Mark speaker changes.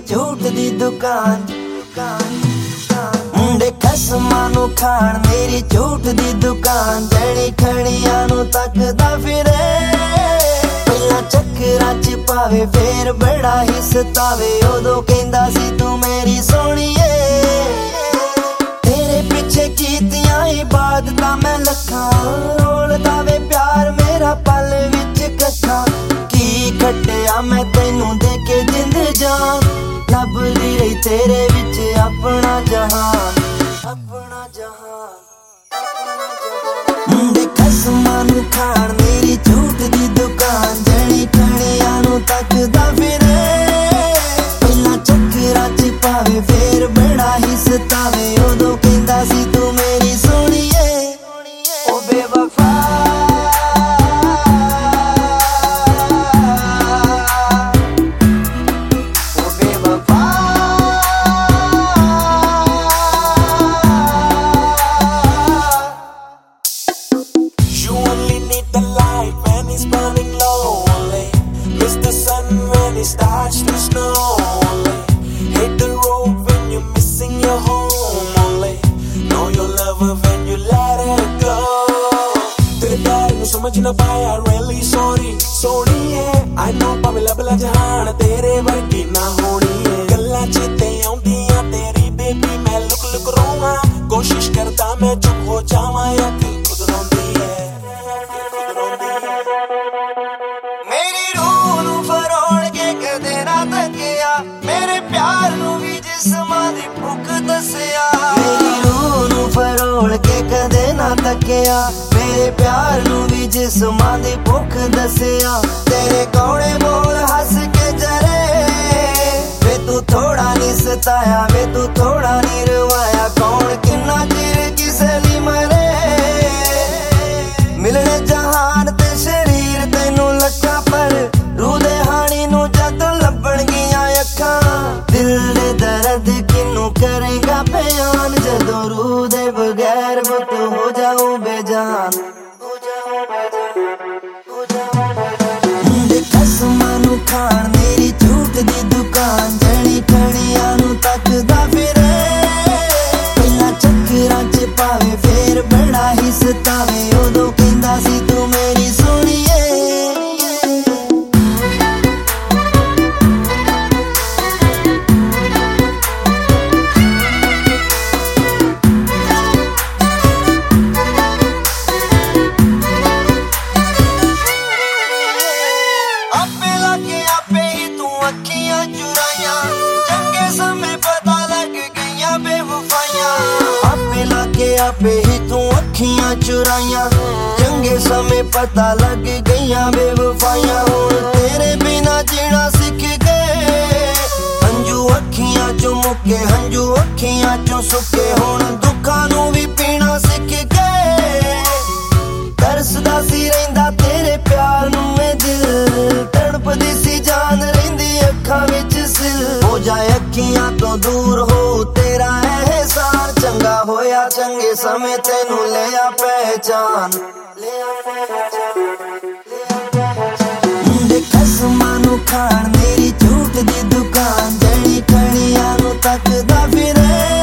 Speaker 1: झूठ दी दुकान। मुंडे खसमां नूं खाण मेरी झूठ दी दुकान। जणी खणियां नूं तकदा फिरे, पहला चक्करां च पावे फेर बड़ा ही सतावे। उदों कहंदा सी तू मेरी सोहणीए, तेरे पिछे कीतियां इबादतां मैं लखां। रोलदा वे प्यार मेरा पल विच कखां। की खट्टिया मैं तैनूं दे के जिंद जान, लभदी रही तेरे विच अपना जहान, अपना जहान। मुंडे खसमां नूं खाण मेरी झूठ दी दुकान। जणी खणियां नूं तकदा फिरे, पहला चक्करां च पावे फेर बड़ा ही सतावे। उदों कहंदा सी तू मेरी सोहणीए, ओ बेवफा।
Speaker 2: It starts to snow only. Hit the road when you're missing your home only. Know your lover when you let it go. तेरे प्यार नूं समझ ना पाया, really sorry, sorry है। I know भावें लभ ला जहान, तेरे वर्गी ना होनी है। गल्लां चेते आउंदियां तेरी बेबी, मैं लुक लुक रोवां। कोशिश करदा मैं चुप हो जावां, अख खुद रोंदी है, खुद रोंदी है।
Speaker 1: मेरी रूह नूं फरोड़ के कदे ना तकिया, मेरे प्यार नूं भी जिस्मां दी भुख दसिया। मेरी रूह नूं फरोड़ के कदे ना तकिया, मेरे प्यार नूं भी जिस्मां दी भुख दसिया। तेरे कौड़े बोल हस के जरे, वे तू थोड़ा नी सताया, वे तू थोड़ा नी रवाया। कौन किन्ना चिर किसे ली मरे, मिलने जहान ते शरीर तैनू लखा। पर रूह दे हानी नूं जदों लभण गियां अखां, दिल दे दर्द किनू करेगा बयान। जदों रूह दे बगैर बुत हो जाऊं बेजान, हो जाऊं बेजान, हो जाऊं बेजान। मुंडे खसमां नूं खाण मेरी झूठ दी दुकान। जणी खणियां नूं तकदा फिरे, पहला चक्करां च पावे फेर बड़ा ही सतावे। उदों कहंदा सी तू मेरी सोहणीए। आपे लागे आपे ही तू अखियां चुराइयां, चंगे समय पता लग गईयां बेवफाइयां। आपे लागे आपे ही तू अखियां चुराइयां, चंगे समय पता लग गईयां बेवफाइयां। हुण तेरे बिना जीना सीख गए, हंजू अखियां चों मुके, हंजू अखियां चों सुके। हुण दुखां नूं भी पीना सीख गए, तरसदा सी रहिंदा तेरे प्यार नूं मैं दिल। तड़पदी सी जान रहिंदी अखां विच सिल। हो जाए अखियां तो दूर हो तेरा एहसान, चंगा होया चंगे समय तैनू लिया पहचान, लिया पहचान। मुंडे खसमां नूं खाण मेरी झूठ दी दुकान। जणी खणियां नूं तकदा फिरे,